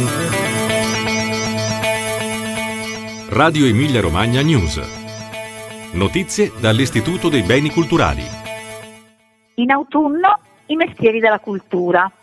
Radio Emilia Romagna News. Notizie dall'Istituto dei Beni Culturali. In autunno i mestieri della cultura.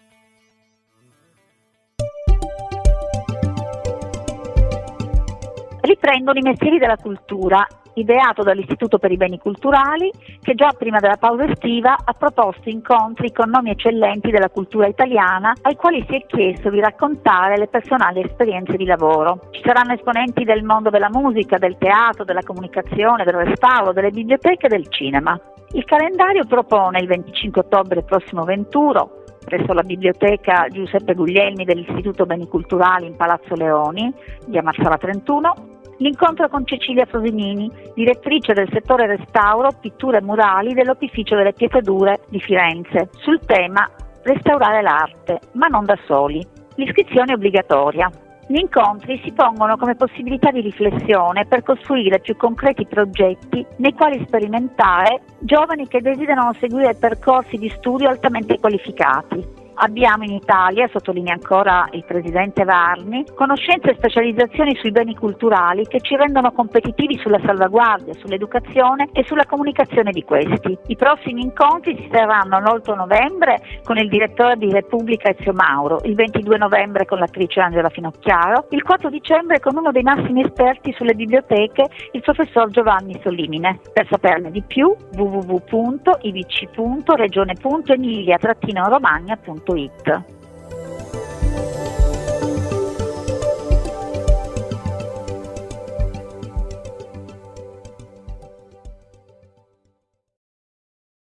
Riprendono i mestieri della cultura, ideato dall'Istituto per i Beni Culturali, che già prima della pausa estiva ha proposto incontri con nomi eccellenti della cultura italiana, ai quali si è chiesto di raccontare le personali esperienze di lavoro. Ci saranno esponenti del mondo della musica, del teatro, della comunicazione, del restauro, delle biblioteche e del cinema. Il calendario propone il 25 ottobre prossimo venturo, presso la biblioteca Giuseppe Guglielmi dell'Istituto Beni Culturali in Palazzo Leoni, via Marsala 31, l'incontro con Cecilia Frosinini, direttrice del settore restauro, pitture e murali dell'Opificio delle Pietre Dure di Firenze, sul tema Restaurare l'arte, ma non da soli. L'iscrizione è obbligatoria. Gli incontri si pongono come possibilità di riflessione per costruire più concreti progetti nei quali sperimentare giovani che desiderano seguire percorsi di studio altamente qualificati. Abbiamo in Italia, sottolinea ancora il presidente Varni, conoscenze e specializzazioni sui beni culturali che ci rendono competitivi sulla salvaguardia, sull'educazione e sulla comunicazione di questi. I prossimi incontri si terranno l'8 novembre con il direttore di Repubblica Ezio Mauro, il 22 novembre con l'attrice Angela Finocchiaro, il 4 dicembre con uno dei massimi esperti sulle biblioteche, il professor Giovanni Solimine. Per saperne di più, www.ibc.regione.emilia-romagna.it.